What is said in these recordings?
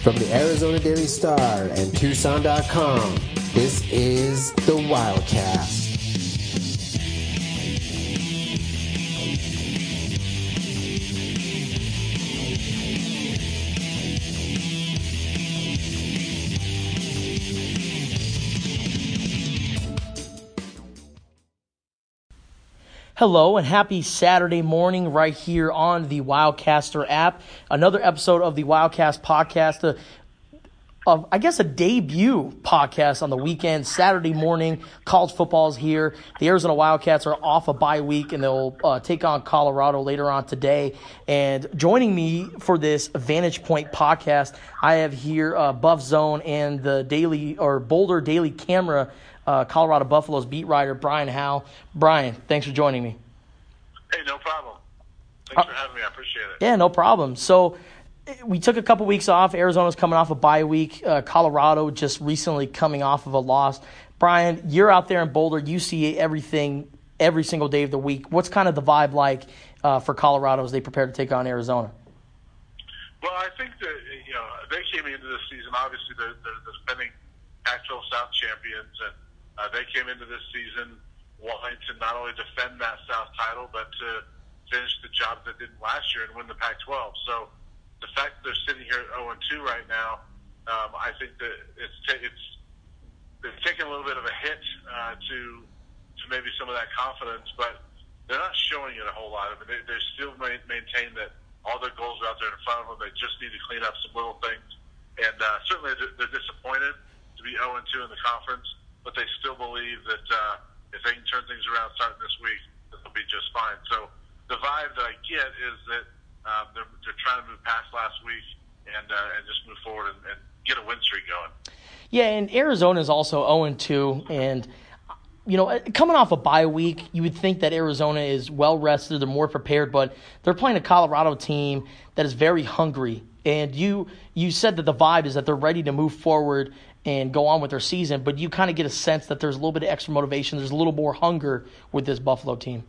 From the Arizona Daily Star and Tucson.com, this is the Wildcast. Hello and happy Saturday morning right here on the Wildcaster app. Another episode of the Wildcast podcast, a debut podcast on the weekend, Saturday morning. College football is here. The Arizona Wildcats are off a bye week, and they'll take on Colorado later on today. And joining me for this Vantage Point podcast, I have here Buff Zone and the Boulder Daily Camera Colorado Buffaloes beat writer Brian Howe. Brian, thanks for joining me. Hey, no problem. Thanks for having me. I appreciate it. Yeah, no problem. So we took a couple weeks off. Arizona's coming off a bye week. Colorado just recently coming off of a loss. Brian, you're out there in Boulder. You see everything every single day of the week. What's kind of the vibe like for Colorado as they prepare to take on Arizona? Well, I think that they came into this season. Obviously, they're the defending Pac-12 South champions, and they came into this season wanting to not only defend that South title, but to finish the job they did last year and win the Pac-12. So the fact that they're sitting here at 0-2 right now, I think that it's taken a little bit of a hit to maybe some of that confidence, but they're not showing it a whole lot. I mean, they still maintain that all their goals are out there in front of them. They just need to clean up some little things. And certainly they're disappointed to be 0-2 in the conference, but they still believe that if they can turn things around starting this week, they'll be just fine. So the vibe that I get is that they're trying to move past last week and just move forward and get a win streak going. Yeah, and Arizona is also 0-2, and coming off a bye week, you would think that Arizona is well rested, they're more prepared, but they're playing a Colorado team that is very hungry. And you said that the vibe is that they're ready to move forward and go on with their season, but you kind of get a sense that there's a little bit of extra motivation, there's a little more hunger with this Buffalo team.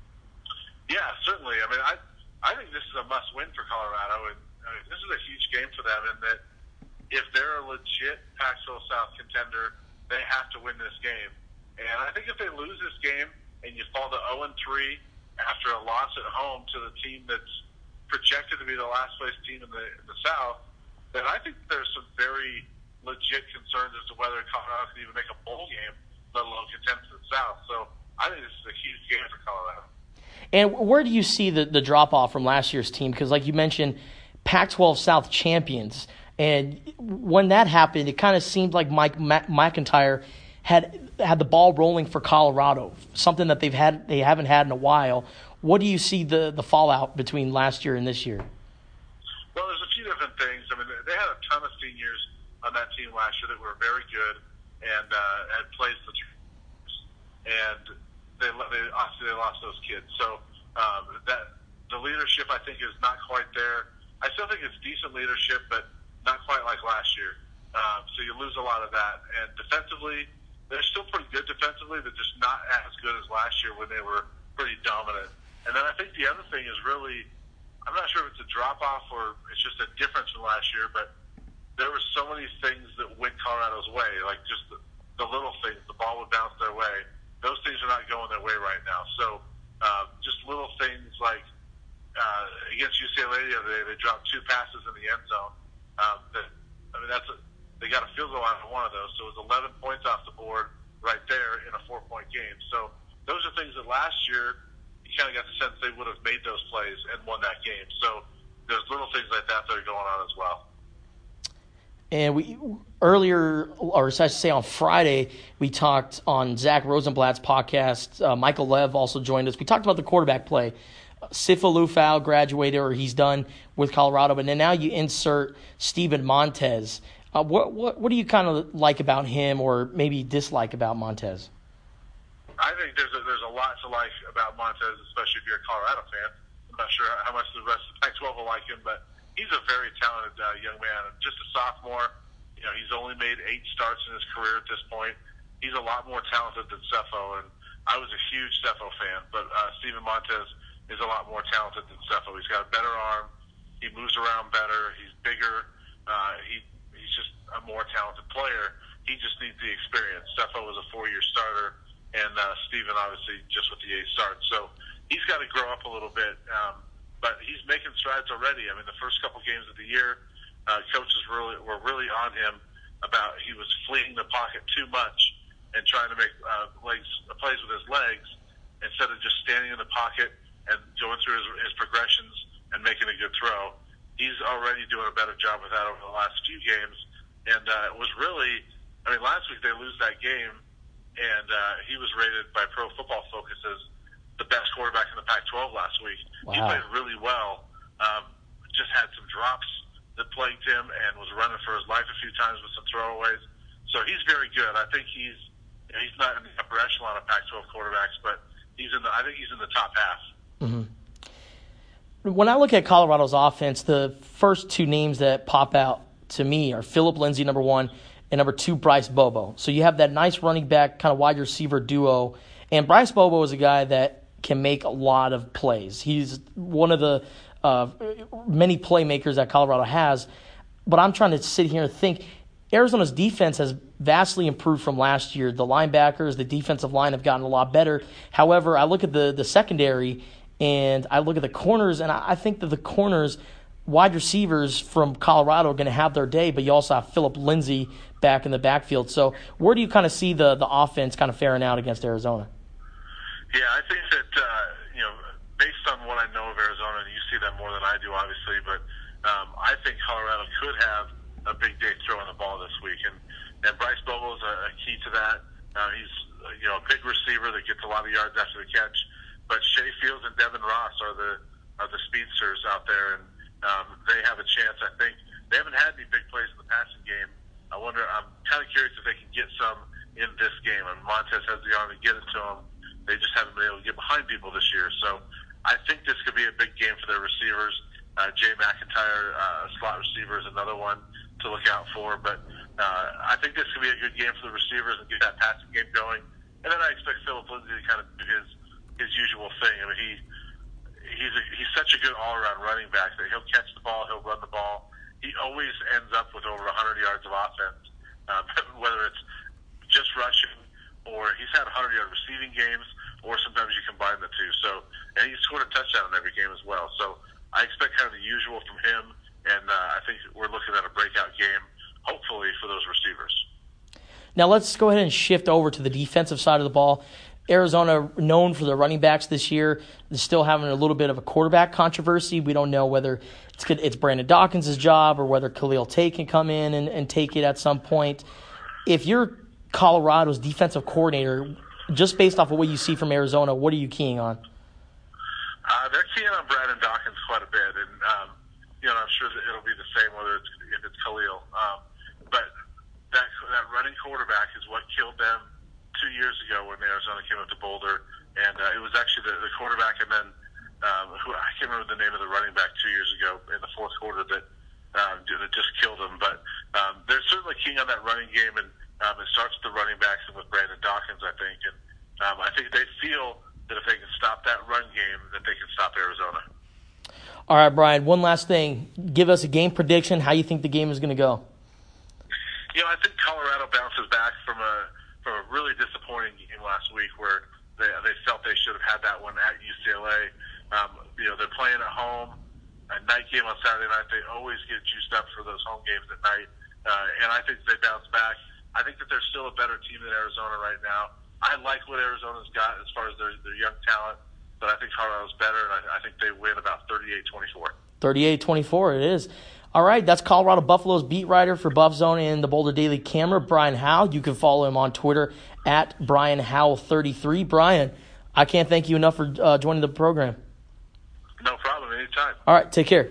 Yeah, certainly. I mean, I think this is a must-win for Colorado, and this is a huge game for them in that if they're a legit Pac-12 South contender, they have to win this game. And I think if they lose this game and you fall to 0-3 after a loss at home to the team that's projected to be the last-place team in the South, then I think there's some very legit concerns as to whether Colorado can even make a bowl game, let alone contend for the South. So I think this is a huge game for Colorado. And where do you see the drop-off from last year's team? Because like you mentioned, Pac-12 South champions. And when that happened, it kind of seemed like Mike McIntyre had the ball rolling for Colorado, something that they haven't had in a while. What do you see the fallout between last year and this year? Well, there's a few different things. I mean, they had a ton of seniors on that team last year that were very good and had placed the and they obviously lost those kids. So that the leadership I think is not quite there. I still think it's decent leadership, but not quite like last year. So you lose a lot of that. And defensively, they're still pretty good defensively, but just not as good as last year when they were pretty dominant. And then I think the other thing is really, I'm not sure if it's a drop-off or it's just a difference from last year, but there were so many things that went Colorado's way, like just the little things, the ball would bounce their way. Those things are not going their way right now. So just little things like against UCLA the other day, they dropped 2 passes in the end zone. They got a field goal out of one of those, so it was 11 points off the board right there in a 4-point game. So those are things that last year you kind of got the sense they would have made those plays and won that game. So there's little things like that that are going on as well. And on Friday, we talked on Zach Rosenblatt's podcast. Michael Lev also joined us. We talked about the quarterback play. Sifo Liufau graduated, or he's done with Colorado, but then now you insert Steven Montez. What do you kind of like about him, or maybe dislike about Montez? I think there's a lot to like about Montez, especially if you're a Colorado fan. I'm not sure how much the rest of the Pac-12 will like him, but he's a very talented young man. Just a sophomore. He's only made 8 starts in his career at this point. He's a lot more talented than Sefo, and I was a huge Sefo fan, but Steven Montez is a lot more talented than Sefo. He's got a better arm. He moves around better. He's bigger. he's just a more talented player. He just needs the experience. Sefo was a 4-year starter, and Steven obviously just with the 8 starts. So he's got to grow up a little bit, but he's making strides already. I mean, the first couple games of the year, coaches were really on him about he was fleeing the pocket too much and trying to make plays with his legs instead of just standing in the pocket and going through his progressions and making a good throw. He's already doing a better job with that over the last few games, and it was really, I mean, last week they lose that game, and he was rated by Pro Football Focus as the best quarterback in the Pac-12 last week. Wow. He played really well, just had some drops that plagued him and was running for his life a few times with some throwaways. So he's very good. I think he's not in the upper echelon of Pac-12 quarterbacks, but I think he's in the top half. Mm-hmm. When I look at Colorado's offense, the first 2 names that pop out to me are Phillip Lindsay, number 1, and number 2, Bryce Bobo. So you have that nice running back, kind of wide receiver duo. And Bryce Bobo is a guy that can make a lot of plays. He's one of the many playmakers that Colorado has. But I'm trying to sit here and think, Arizona's defense has vastly improved from last year. The linebackers, the defensive line have gotten a lot better. However, I look at the secondary and I look at the corners, and I think that the corners, wide receivers from Colorado are going to have their day, but you also have Phillip Lindsay back in the backfield. So where do you kind of see the offense kind of faring out against Arizona? Yeah, I think that, based on what I know of Arizona, and you see that more than I do, obviously, but I think Colorado could have a big day throwing the ball this week. And Bryce Bobo is a key to that. He's a big receiver that gets a lot of yards after the catch. But Shea Fields and Devin Ross are the speedsters out there, and they have a chance. I think they haven't had any big plays in the passing game. I'm kind of curious if they can get some in this game. And Montez has the arm to get it to them. They just haven't been able to get behind people this year. So I think this could be a big game for their receivers. Jay McIntyre, slot receiver, is another one to look out for. But I think this could be a good game for the receivers and get that passing game going. And then I expect Phillip Lindsay to kind of do his usual thing. I mean, he's such a good all-around running back that he'll catch the ball, he'll run the ball. He always ends up with over 100 yards of offense, whether it's just rushing or he's had 100-yard receiving games, or sometimes you combine the two. So, and he scored a touchdown in every game as well. So I expect kind of the usual from him, and I think we're looking at a breakout game, hopefully, for those receivers. Now let's go ahead and shift over to the defensive side of the ball. Arizona, known for their running backs this year, is still having a little bit of a quarterback controversy. We don't know whether it's Brandon Dawkins' job or whether Khalil Tate can come in and take it at some point. If you're Colorado's defensive coordinator, just based off of what you see from Arizona, what are you keying on? They're keying on Brandon Dawkins quite a bit, and I'm sure that it'll be the same whether if it's Khalil. But that running quarterback is what killed them 2 years ago when Arizona came up to Boulder, and it was actually the quarterback, and then who I can't remember the name of the running back 2 years ago in the fourth quarter that just killed them. But they're certainly keying on that running game, and it starts with the running backs and with Brandon Dawkins, I think. And I think they feel that if they can stop that run game, that they can stop Arizona. All right, Brian, one last thing. Give us a game prediction, how you think the game is going to go. I think Colorado bounces back from a really disappointing game last week where they felt they should have had that one at UCLA. They're playing at home, a night game on Saturday night. They always get juiced up for those home games at night, and I think they bounce back. I think that they're still a better team than Arizona right now. I like what Arizona's got as far as their young talent, but I think Colorado's better, and I think they win about 38-24. 38-24 it is. All right, that's Colorado Buffalo's beat writer for Buff Zone and the Boulder Daily Camera, Brian Howell. You can follow him on Twitter at BrianHowell33. Brian, I can't thank you enough for joining the program. No problem, anytime. All right, take care.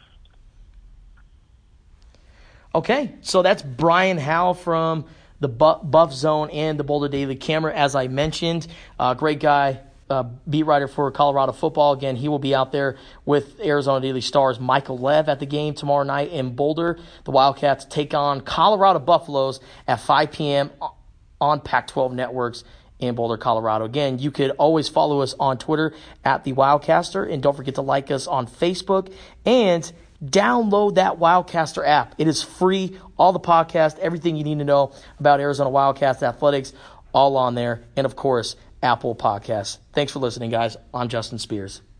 Okay, so that's Brian Howell from the Buff Zone and the Boulder Daily Camera, as I mentioned. Great guy. Beat writer for Colorado football. Again, he will be out there with Arizona Daily Star's Michael Lev at the game tomorrow night in Boulder. The Wildcats take on Colorado Buffaloes at 5 p.m. on Pac-12 Networks in Boulder, Colorado. Again, you could always follow us on Twitter at The Wildcaster, and don't forget to like us on Facebook and download that Wildcaster app. It is free. All the podcasts, everything you need to know about Arizona Wildcats athletics, all on there. And, of course, Apple Podcasts. Thanks for listening, guys. I'm Justin Spears.